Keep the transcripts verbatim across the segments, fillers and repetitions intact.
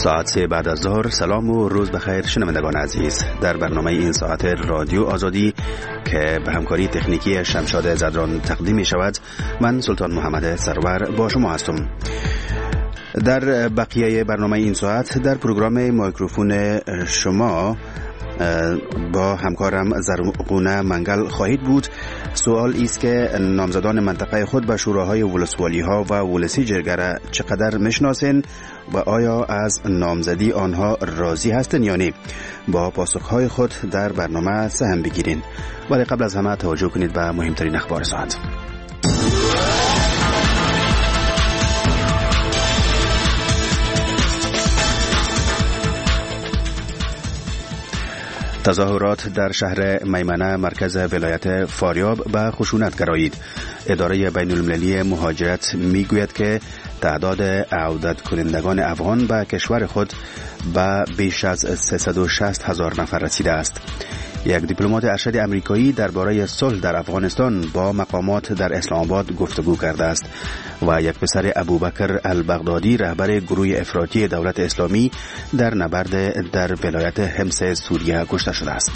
ساعت سه بعد از ظهر. سلام و روز بخیر شنوندگان عزیز. در برنامه این ساعت رادیو آزادی که به همکاری تکنیکی شمشاد زدران تقدیم می شود، من سلطان محمد سرور با شما هستم. در بقیه برنامه این ساعت در پروگرام میکروفون شما با همکارم زرغونه منگل خواهید بود. سوال است که نامزدان منطقه خود به شوراهای ولسوالی ها و ولسی جرگه چقدر میشناسین و آیا از نامزدی آنها راضی هستن یا نه؟ با پاسخهای خود در برنامه سهم بگیرین. ولی قبل از همه توجه کنید به مهمترین اخبار ساعت. تظاهرات در شهر میمنه مرکز ولایت فاریاب به خشونت گرایید. اداره بین المللی مهاجرت میگوید که تعداد عودت کنندگان افغان به کشور خود به بیش از سیصد و شصت هزار نفر رسیده است. یک دیپلمات ارشد امریکایی درباره صلح در افغانستان با مقامات در اسلام آباد گفتگو کرده است و یک پسر ابوبکر البغدادی رهبر گروه افراطی دولت اسلامی در نبرد در ولایت حمص سوریه کشته شده است.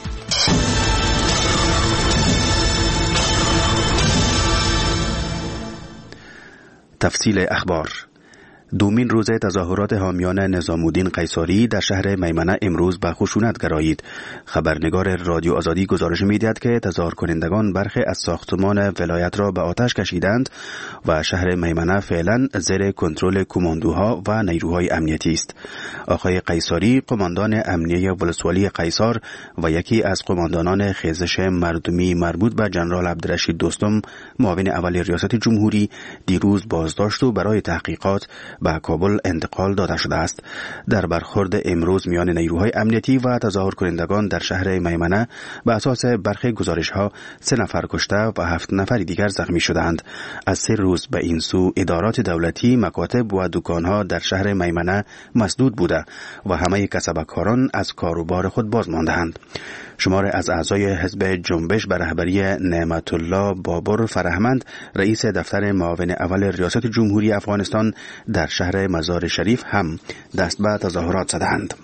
تفصیل اخبار. دومین روز تظاهرات حامیان نظام الدین قیصری در شهر میمنه امروز به خشونت گرایید. خبرنگار رادیو آزادی گزارش می‌دهد که تظاهر کنندگان برخی از ساختمان ولایت را به آتش کشیدند و شهر میمنه فعلا زیر کنترل کماندوها و نیروهای امنیتی است. آقای قیصری، قماندان امنیه ولسوالی قیصر و یکی از قماندانان خیزش مردمی مربوط به ژنرال عبدالرشید دوستم، معاون اول ریاست جمهوری، دیروز بازداشت و برای تحقیقات به کابل انتقال داده شده است. در برخورد امروز میان نیروهای امنیتی و تظاهر کنندگان در شهر میمنه به اساس برخی گزارش‌ها سه نفر کشته و هفت نفر دیگر زخمی شدند. از سه روز به این سو ادارات دولتی، مکاتب و دکان‌ها در شهر میمنه مسدود بوده و همه کسبکاران از کاروبار خود باز مانده‌اند. شمار از اعضای حزب جنبش به رهبری نعمت الله بابر فرهمند، رئیس دفتر معاون اول ریاست جمهوری افغانستان در شهر مزار شریف هم دست به تظاهرات زدند.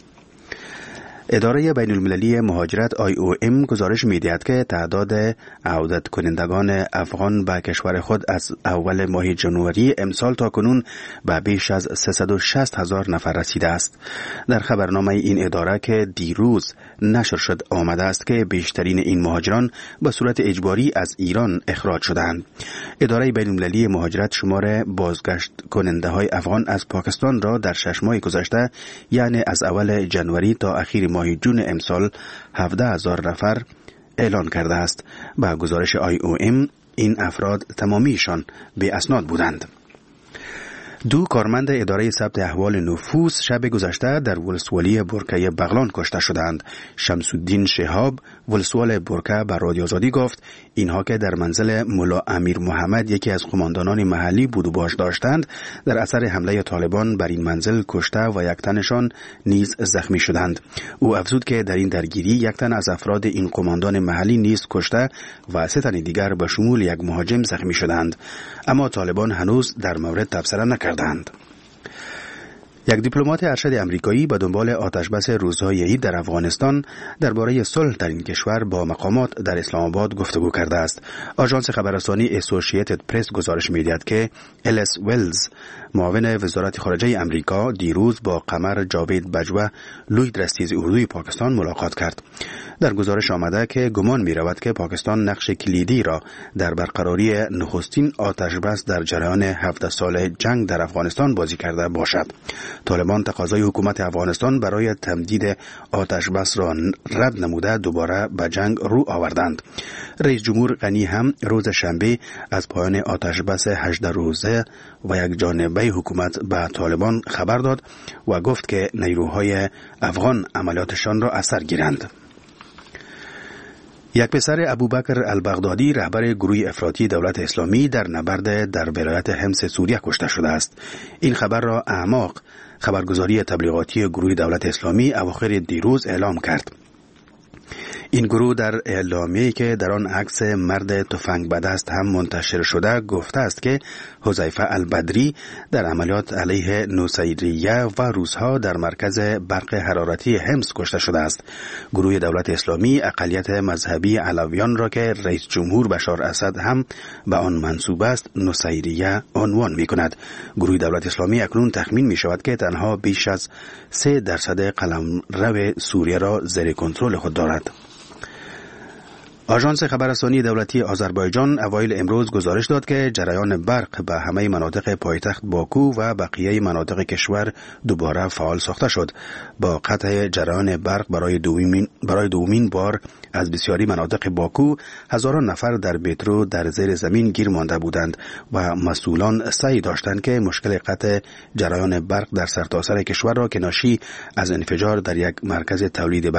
اداره بین المللی مهاجرت آی او ام گزارش می‌دهد که تعداد عودت کنندگان افغان به کشور خود از اول ماه ژانویه امسال تا کنون به بیش از سیصد و شصت هزار نفر رسیده است. در خبرنامه این اداره که دیروز نشر شد آمده است که بیشترین این مهاجران به صورت اجباری از ایران اخراج شدند. اداره بین المللی مهاجرت شمار بازگشت کننده های افغان از پاکستان را در شش ماه گذشته، یعنی از اول ژانویه تا اخیر ماه جون امسال، هفده هزار نفر اعلان کرده است. با گزارش آی او ام این افراد تمامیشان به اسناد بودند. دو کارمند اداره ثبت احوال نفوس شب گذشته در ولسوالی برکه بغلان کشته شدند. شمس الدین شهاب، ولسوال برکه، به رادیو آزادی گفت اینها که در منزل ملا امیر محمد، یکی از قماندانان محلی، بود و باش داشتند، در اثر حمله طالبان بر این منزل کشته و یک تنشان نیز زخمی شدند. او افزود که در این درگیری یک تن از افراد این قماندان محلی نیز کشته و سه تن دیگر به شمول یک مهاجم زخمی شدند، اما طالبان هنوز در مورد تبصره نکردند. یک دیپلمات ارشد امریکایی به دنبال آتشبس روزهای عید در افغانستان درباره صلح در این کشور با مقامات در اسلام آباد گفتگو کرده است. آژانس خبررسانی اسوسییتد پرس گزارش می‌دهد که الیس ولز، معاون وزارت خارجه امریکا، دیروز با قمر جاوید بجوه، لوی درستیز اردوی پاکستان ملاقات کرد. در گزارش آمده که گمان می‌رود که پاکستان نقش کلیدی را در برقراری نخستین آتشبس در جریان هفده سال جنگ در افغانستان بازی کرده باشد. طالبان تقاضای حکومت افغانستان برای تمدید آتشبس را رد نموده دوباره به جنگ رو آوردند. رئیس جمهور غنی هم روز شنبه از پایان آتشبس هجده روزه و یک جانبه حکومت به طالبان خبر داد و گفت که نیروهای افغان عملیاتشان را از سر گیرند. یک پسر ابوبکر البغدادی رهبر گروه افراطی دولت اسلامی در نبرد در ولایت حمص سوریه کشته شده است. این خبر را اعماق خبرگزاری تبلیغاتی گروه دولت اسلامی اواخر دیروز اعلام کرد. این گروه در اعلامیه‌ای که در آن عکس مرد تفنگ به دست هم منتشر شده گفته است که حذیفه البدری در عملیات علیه نصیریه و روس‌ها در مرکز برق حرارتی حمص کشته شده است. گروه دولت اسلامی اقلیت مذهبی علویان را که رئیس جمهور بشار اسد هم به آن منسوب است نصیریه عنوان می‌کند. گروه دولت اسلامی اکنون تخمین می‌شود که تنها بیش از سه درصد قلمرو سوریه را زیر کنترل خود دارد. آژانس خبررسانی دولتی آذربایجان اوایل امروز گزارش داد که جریان برق به همه مناطق پایتخت باکو و بقیه مناطق کشور دوباره فعال ساخته شد. با قطع جریان برق برای دومین برای دومین بار از بسیاری مناطق باکو هزاران نفر در مترو در زیر زمین گیر مانده بودند و مسئولان سعی داشتند که مشکل قطع جریان برق در سرتاسر کشور را که ناشی از انفجار در یک مرکز تولید